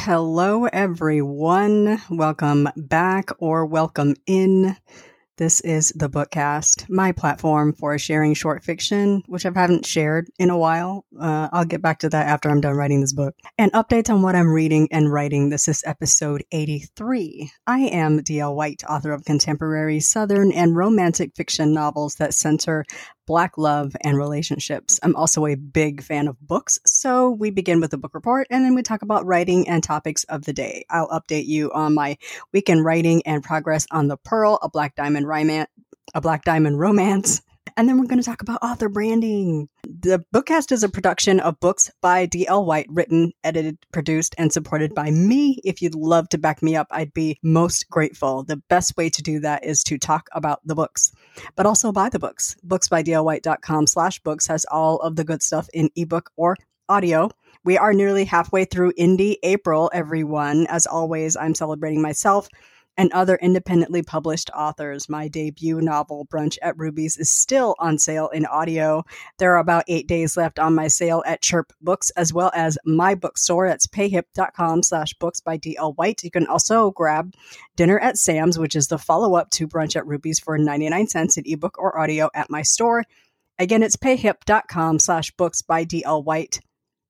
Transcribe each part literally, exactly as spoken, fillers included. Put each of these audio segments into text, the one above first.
Hello, everyone. Welcome back or welcome in. This is the Bookcast, my platform for sharing short fiction, which I haven't shared in a while. Uh, I'll get back to that after I'm done writing this book. And updates on what I'm reading and writing. This is episode eighty-three. I am D L White, author of contemporary Southern and romantic fiction novels that center Black love and relationships. I'm also a big fan of books, so we begin with the book report and then we talk about writing and topics of the day. I'll update you on my weekend writing and progress on The Pearl, a Black Diamond Ryman- a Black Diamond romance. And then we're going to talk about author branding. The Bookcast is a production of books by D L White, written, edited, produced, and supported by me. If you'd love to back me up, I'd be most grateful. The best way to do that is to talk about the books, but also buy the books. booksbydlwhite.com slash books has all of the good stuff in ebook or audio. We are nearly halfway through Indie April, everyone. As always, I'm celebrating myself and other independently published authors. My debut novel, Brunch at Ruby's, is still on sale in audio. There are about eight days left on my sale at Chirp Books, as well as my bookstore. That's payhip.com slash books by D L White. You can also grab Dinner at Sam's, which is the follow-up to Brunch at Ruby's, for ninety-nine cents in ebook or audio at my store. Again, it's payhip.com slash books by D L White.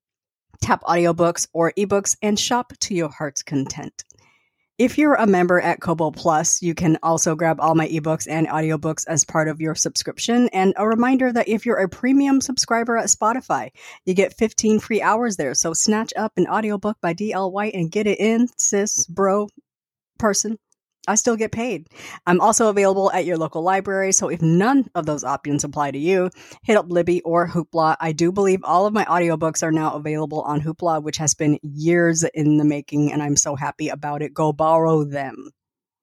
Tap audiobooks or ebooks and shop to your heart's content. If you're a member at Kobo Plus, you can also grab all my ebooks and audiobooks as part of your subscription. And a reminder that if you're a premium subscriber at Spotify, you get fifteen free hours there. So snatch up an audiobook by D L White and get it in, sis, bro, person. I still get paid. I'm also available at your local library, so if none of those options apply to you, hit up Libby or Hoopla. I do believe all of my audiobooks are now available on Hoopla, which has been years in the making, and I'm so happy about it. Go borrow them.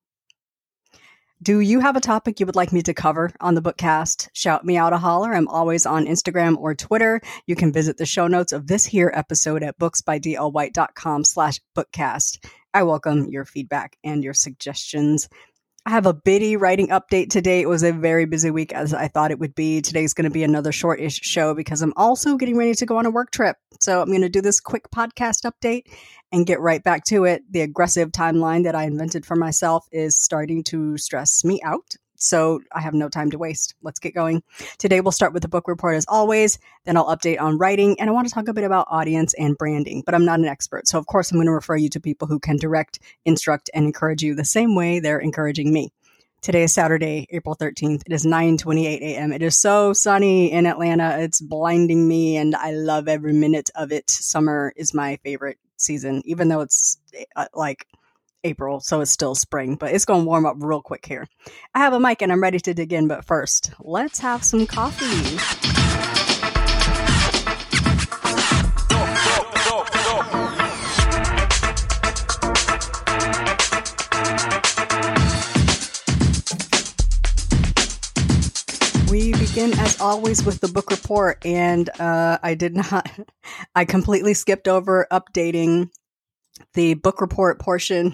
Do you have a topic you would like me to cover on the Bookcast? Shout me out a holler. I'm always on Instagram or Twitter. You can visit the show notes of this here episode at booksbydlwhite.com slash bookcast. I welcome your feedback and your suggestions. I have a bitty writing update today. It was a very busy week, as I thought it would be. Today's going to be another short-ish show because I'm also getting ready to go on a work trip. So I'm going to do this quick podcast update and get right back to it. The aggressive timeline that I invented for myself is starting to stress me out. So I have no time to waste. Let's get going. Today we'll start with the book report as always. Then I'll update on writing. And I want to talk a bit about audience and branding, but I'm not an expert. So of course I'm going to refer you to people who can direct, instruct, and encourage you the same way they're encouraging me. Today is Saturday, April thirteenth. It is nine twenty-eight a.m. It is so sunny in Atlanta. It's blinding me and I love every minute of it. Summer is my favorite season, even though it's uh, like April, so it's still spring, but it's going to warm up real quick here. I have a mic and I'm ready to dig in, but first, let's have some coffee. We begin, as always, with the book report, and uh, I did not, I completely skipped over updating the book report portion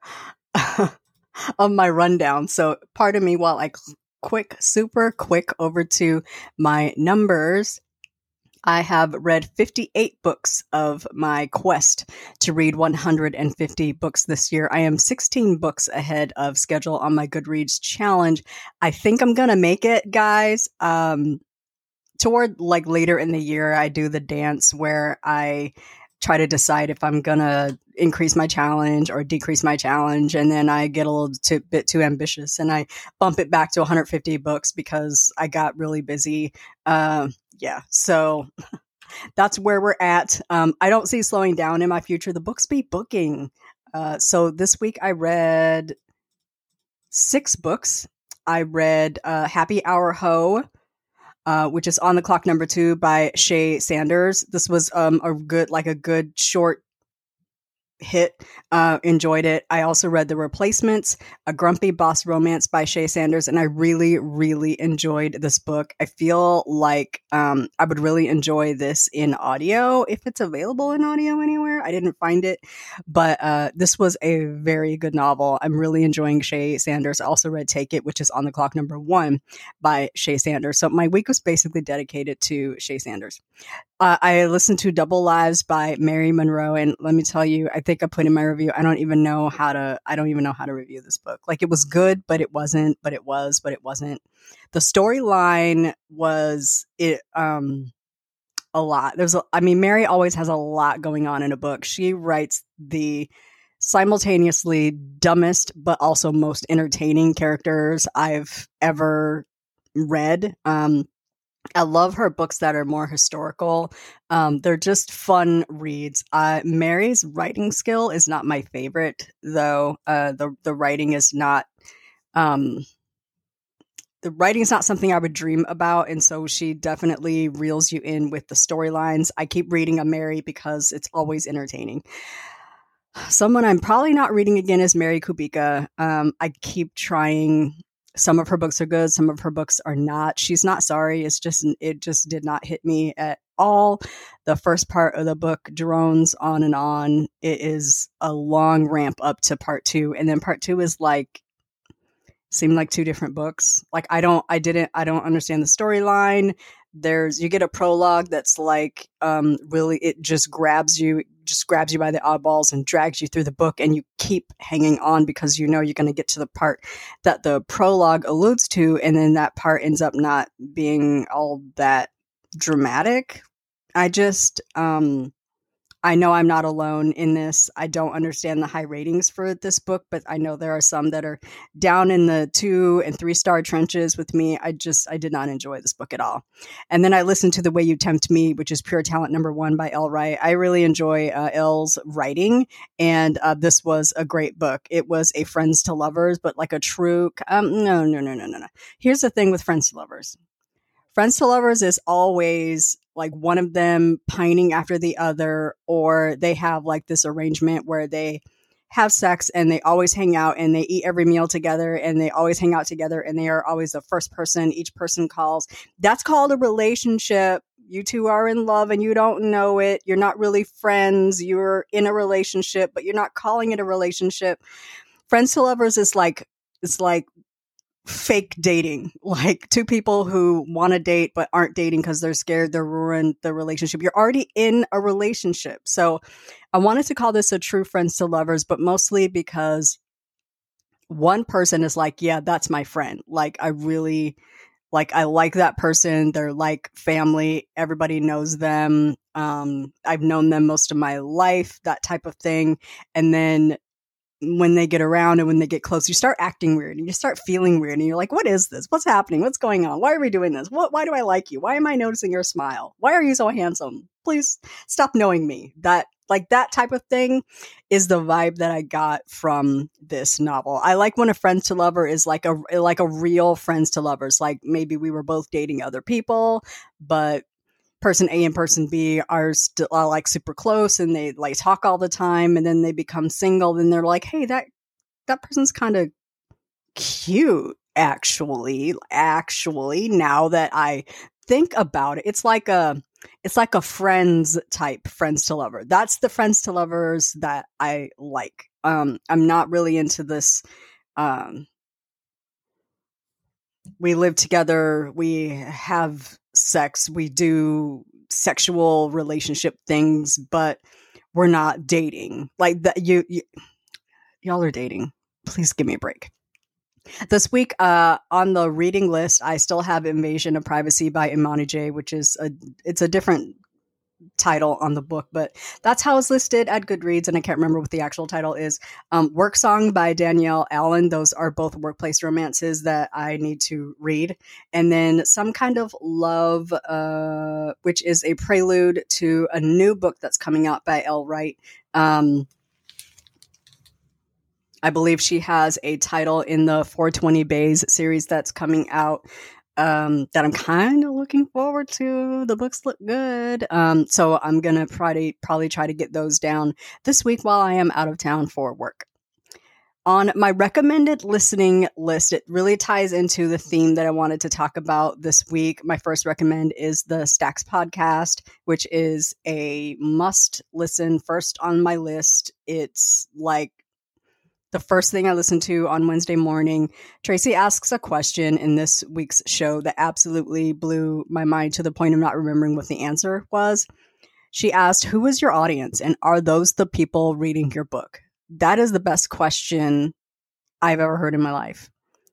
of my rundown. So pardon me while I quick, super quick over to my numbers. I have read fifty-eight books of my quest to read one hundred fifty books this year. I am sixteen books ahead of schedule on my Goodreads challenge. I think I'm going to make it, guys. Um, toward like later in the year, I do the dance where I try to decide if I'm going to increase my challenge or decrease my challenge. And then I get a little too, bit too ambitious and I bump it back to one hundred fifty books because I got really busy. Uh, yeah. So that's where we're at. Um, I don't see slowing down in my future. The books be booking. Uh, so this week I read six books. I read uh, Happy Hour Ho, Uh, which is On the Clock Number Two by Shay Sanders. This was um, a good, like a good short hit. Uh, enjoyed it. I also read The Replacements, A Grumpy Boss Romance by Shay Sanders, and I really, really enjoyed this book. I feel like um, I would really enjoy this in audio if it's available in audio anywhere. I didn't find it, but uh, this was a very good novel. I'm really enjoying Shay Sanders. I also read Take It, which is On the Clock Number One by Shay Sanders. So my week was basically dedicated to Shay Sanders. Uh, I listened to Double Lives by Mary Monroe, and let me tell you, I think think I put in my review, I don't even know how to, I don't even know how to review this book. Like, it was good, but it wasn't, but it was, but it wasn't. The storyline was it, um, a lot. There's, a, I mean, Mary always has a lot going on in a book. She writes the simultaneously dumbest, but also most entertaining characters I've ever read. Um, I love her books that are more historical. Um, they're just fun reads. Uh, Mary's writing skill is not my favorite, though. Uh, the the writing is not um, the writing is not something I would dream about, and so she definitely reels you in with the storylines. I keep reading a Mary because it's always entertaining. Someone I'm probably not reading again is Mary Kubica. Um, I keep trying. Some of her books are good. Some of her books are not. She's Not Sorry. It's just, it just did not hit me at all. The first part of the book drones on and on. It is a long ramp up to part two. And then part two is like, seemed like two different books. Like, I don't, I didn't, I don't understand the storyline. There's, you get a prologue that's like, um, really, it just grabs you, just grabs you by the eyeballs and drags you through the book, and you keep hanging on because you know you're going to get to the part that the prologue alludes to, and then that part ends up not being all that dramatic. I just, um, I know I'm not alone in this. I don't understand the high ratings for this book, but I know there are some that are down in the two and three star trenches with me. I just, I did not enjoy this book at all. And then I listened to The Way You Tempt Me, which is Pure Talent number one by Elle Wright. I really enjoy uh, Elle's writing, and uh, this was a great book. It was a Friends to Lovers, but like a true, um, no, no, no, no, no, no. Here's the thing with Friends to Lovers. Friends to Lovers is always like one of them pining after the other, or they have like this arrangement where they have sex and they always hang out and they eat every meal together and they always hang out together and they are always the first person each person calls. That's called a relationship. You two are in love and you don't know it. You're not really friends. You're in a relationship, but you're not calling it a relationship. Friends to Lovers is like, it's like fake dating, like two people who want to date but aren't dating because they're scared they'll ruin the relationship. You're already in a relationship. So I wanted to call this a true Friends to Lovers, but mostly because one person is like, yeah, that's my friend. Like, I really, like, I like that person. They're like family. Everybody knows them. Um, I've known them most of my life, that type of thing. And then when they get around and when they get close, you start acting weird and you start feeling weird and you're like, what is this? What's happening? What's going on? Why are we doing this? What, why do I like you? Why am I noticing your smile? Why are you so handsome? Please stop knowing me. That, like, that type of thing is the vibe that I got from this novel. I like when a Friends to Lover is like a, like a real Friends to Lovers. Like, maybe we were both dating other people, but person A and person B are still are like super close and they like talk all the time, and then they become single and they're like, hey, that that person's kind of cute actually actually now that I think about it. It's like a it's like a Friends type Friends to Lover. That's the Friends to Lovers that I like. um I'm not really into this um we live together, we have sex, we do sexual relationship things, but we're not dating. Like that, you, you y'all are dating. Please give me a break. This week, uh, on the reading list, I still have Invasion of Privacy by Imani J, which is a it's a different title on the book, but that's how it's listed at Goodreads, and I can't remember what the actual title is. Um, Work Song by Danielle Allen. Those are both workplace romances that I need to read. And then Some Kind of Love, uh, which is a prelude to a new book that's coming out by Elle Wright. Um, I believe she has a title in the four twenty Bays series that's coming out. Um, that I'm kind of looking forward to. The books look good. Um, so I'm going to probably, probably try to get those down this week while I am out of town for work. On my recommended listening list, it really ties into the theme that I wanted to talk about this week. My first recommend is the Stacks podcast, which is a must listen first on my list. It's like the first thing I listened to on Wednesday morning. Tracy asks a question in this week's show that absolutely blew my mind to the point of not remembering what the answer was. She asked, who is your audience and are those the people reading your book? That is the best question I've ever heard in my life,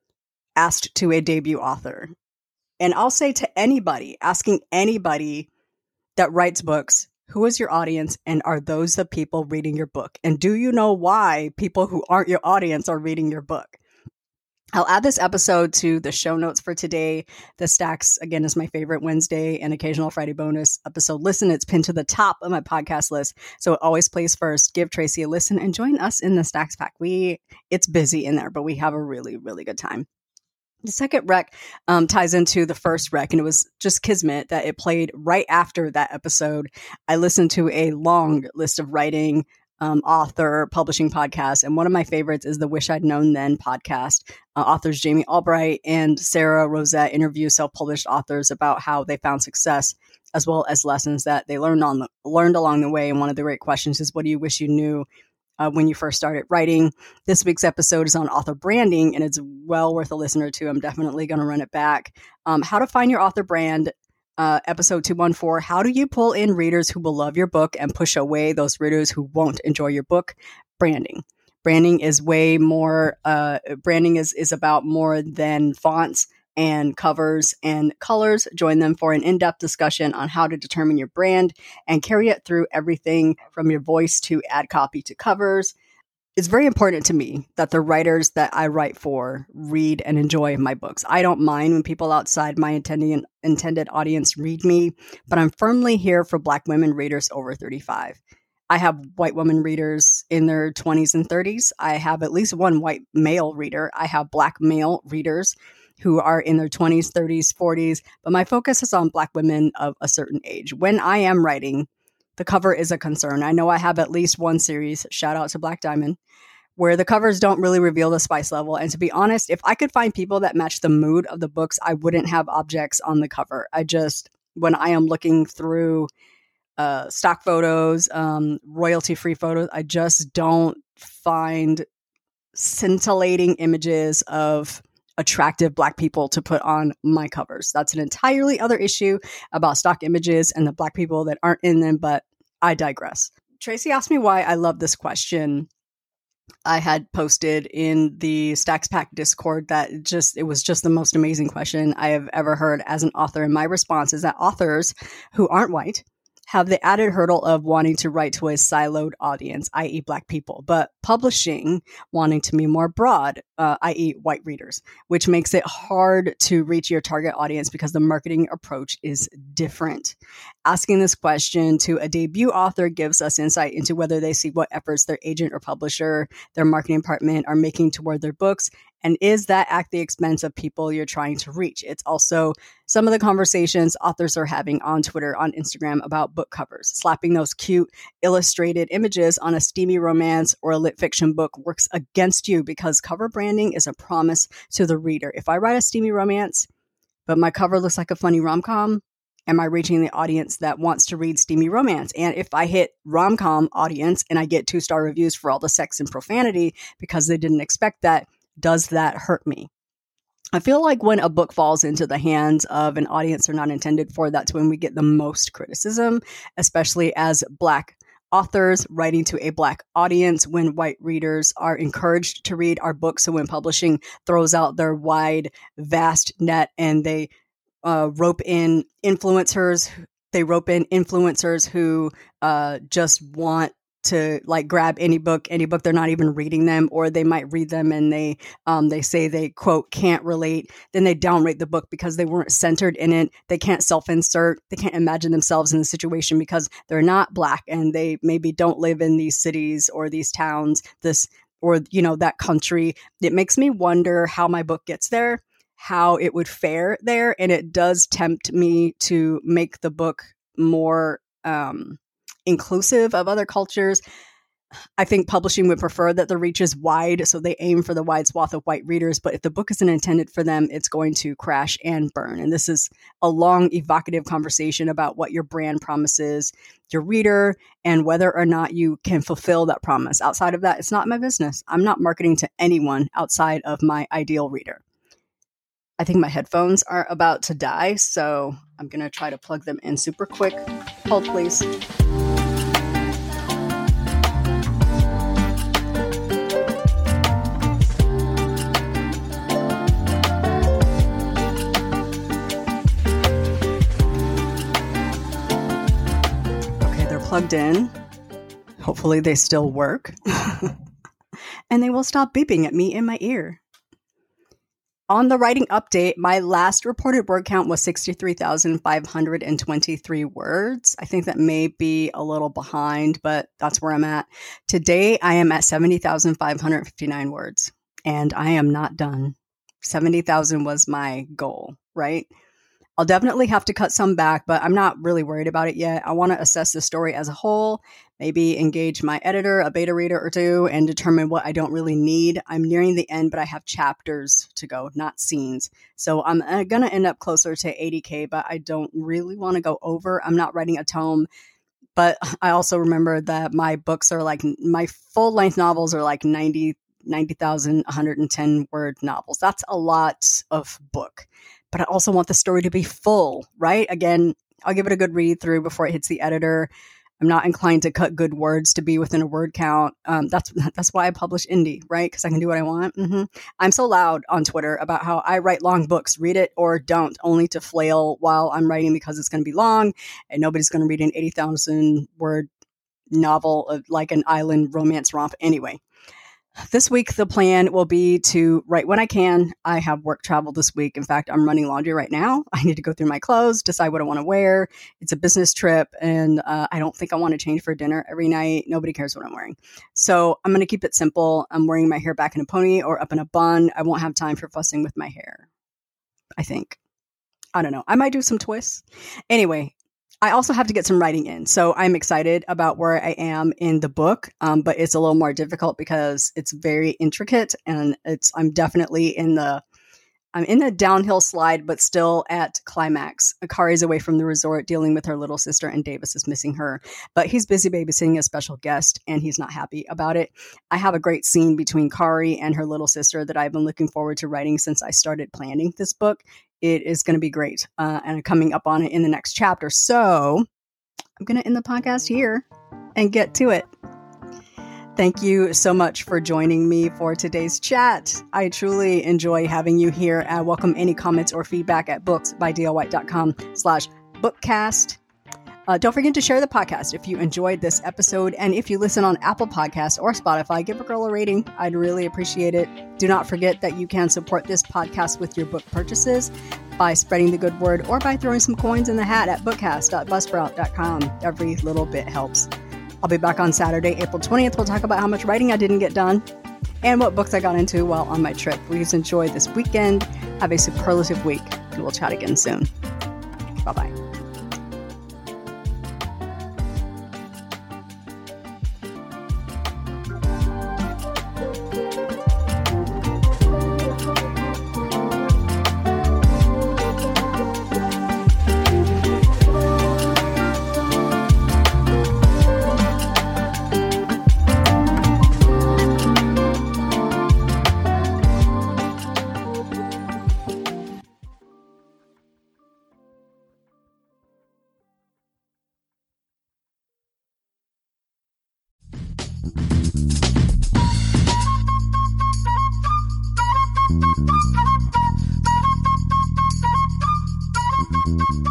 asked to a debut author. And I'll say to anybody, asking anybody that writes books, who is your audience and are those the people reading your book? And do you know why people who aren't your audience are reading your book? I'll add this episode to the show notes for today. The Stacks, again, is my favorite Wednesday and occasional Friday bonus episode. Listen, it's pinned to the top of my podcast list, so it always plays first. Give Tracy a listen and join us in the Stacks Pack. We, it's busy in there, but we have a really, really good time. The second rec um, ties into the first rec, and it was just kismet that it played right after that episode. I listened to a long list of writing, um, author, publishing podcasts, and one of my favorites is the Wish I'd Known Then podcast. Uh, authors Jamie Albright and Sarah Rosette interview self-published authors about how they found success, as well as lessons that they learned on the, learned along the way. And one of the great questions is, what do you wish you knew Uh, when you first started writing? This week's episode is on author branding, and it's well worth a listener to. I'm definitely going to run it back. Um, how to find your author brand, uh, episode two one four. How do you pull in readers who will love your book and push away those readers who won't enjoy your book? Branding. Branding is way more, uh, branding is, is about more than fonts and covers and colors. Join them for an in-depth discussion on how to determine your brand and carry it through everything from your voice to ad copy to covers. It's very important to me that the writers that I write for read and enjoy my books. I don't mind when people outside my intended, intended audience read me, but I'm firmly here for Black women readers over thirty-five. I have white women readers in their twenties and thirties. I have at least one white male reader. I have Black male readers who are in their twenties, thirties, forties, but my focus is on Black women of a certain age. When I am writing, the cover is a concern. I know I have at least one series, shout out to Black Diamond, where the covers don't really reveal the spice level. And to be honest, if I could find people that match the mood of the books, I wouldn't have objects on the cover. I just, when I am looking through uh, stock photos, um, royalty-free photos, I just don't find scintillating images of attractive Black people to put on my covers. That's an entirely other issue about stock images and the Black people that aren't in them, but I digress. Tracy asked me why I love this question. I had posted in the Stacks Pack Discord that just, it was just the most amazing question I have ever heard as an author. And my response is that authors who aren't white have the added hurdle of wanting to write to a siloed audience, that is Black people, but publishing wanting to be more broad, uh, that is white readers, which makes it hard to reach your target audience because the marketing approach is different. Asking this question to a debut author gives us insight into whether they see what efforts their agent or publisher, their marketing department are making toward their books, and is that at the expense of people you're trying to reach? It's also some of the conversations authors are having on Twitter, on Instagram about book covers. Slapping those cute illustrated images on a steamy romance or a lit fiction book works against you because cover branding is a promise to the reader. If I write a steamy romance, but my cover looks like a funny rom-com, am I reaching the audience that wants to read steamy romance? And if I hit rom-com audience and I get two-star reviews for all the sex and profanity because they didn't expect that, does that hurt me? I feel like when a book falls into the hands of an audience they're not intended for, that's when we get the most criticism, especially as Black authors writing to a Black audience, when white readers are encouraged to read our books. So when publishing throws out their wide, vast net and they uh, rope in influencers, they rope in influencers who uh, just want to like grab any book, any book, they're not even reading them, or they might read them and they um, they say they, quote, can't relate. Then they downrate the book because they weren't centered in it. They can't self-insert. They can't imagine themselves in the situation because they're not Black and they maybe don't live in these cities or these towns, this or, you know, that country. It makes me wonder how my book gets there, how it would fare there. And it does tempt me to make the book more um inclusive of other cultures. I think publishing would prefer that the reach is wide, so they aim for the wide swath of white readers. But if the book isn't intended for them, it's going to crash and burn. And this is a long, evocative conversation about what your brand promises your reader and whether or not you can fulfill that promise. Outside of that, it's not my business. I'm not marketing to anyone outside of my ideal reader. I think my headphones are about to die, so I'm going to try to plug them in super quick. Hold, please. Okay, they're plugged in. Hopefully they still work. And they will stop beeping at me in my ear. On the writing update, my last reported word count was sixty-three thousand five hundred twenty-three words. I think that may be a little behind, but that's where I'm at. Today, I am at seventy thousand five hundred fifty-nine words, and I am not done. seventy thousand was my goal, right? I'll definitely have to cut some back, but I'm not really worried about it yet. I want to assess the story as a whole, maybe engage my editor, a beta reader or two, and determine what I don't really need. I'm nearing the end, but I have chapters to go, not scenes. So I'm uh, going to end up closer to eighty K, but I don't really want to go over. I'm not writing a tome, but I also remember that my books are like, my full-length novels are like ninety thousand one hundred ten word novels. That's a lot of book. But I also want the story to be full, right? Again, I'll give it a good read through before it hits the editor. I'm not inclined to cut good words to be within a word count. Um, that's that's why I publish indie, right? Because I can do what I want. Mm-hmm. I'm so loud on Twitter about how I write long books, read it or don't, only to flail while I'm writing because it's going to be long and nobody's going to read an eighty thousand word novel of like an island romance romp anyway. This week, the plan will be to write when I can. I have work travel this week. In fact, I'm running laundry right now. I need to go through my clothes, decide what I want to wear. It's a business trip, and uh, I don't think I want to change for dinner every night. Nobody cares what I'm wearing. So I'm going to keep it simple. I'm wearing my hair back in a pony or up in a bun. I won't have time for fussing with my hair, I think. I don't know. I might do some twists. Anyway, I also have to get some writing in. So I'm excited about where I am in the book, um, but it's a little more difficult because it's very intricate and it's I'm definitely in the I'm in the downhill slide, but still at climax. Akari's away from the resort dealing with her little sister and Davis is missing her, but he's busy babysitting a special guest and he's not happy about it. I have a great scene between Kari and her little sister that I've been looking forward to writing since I started planning this book. It is going to be great. Uh, and I'm coming up on it in the next chapter. So I'm going to end the podcast here and get to it. Thank you so much for joining me for today's chat. I truly enjoy having you here. I welcome any comments or feedback at booksbydlwhite.com slash bookcast. Uh, don't forget to share the podcast if you enjoyed this episode. And if you listen on Apple Podcasts or Spotify, give a girl a rating. I'd really appreciate it. Do not forget that you can support this podcast with your book purchases by spreading the good word or by throwing some coins in the hat at bookcast dot buzzsprout dot com. Every little bit helps. I'll be back on Saturday, April twentieth. We'll talk about how much writing I didn't get done and what books I got into while on my trip. Please enjoy this weekend. Have a superlative week, and we'll chat again soon. Bye-bye. Thank you.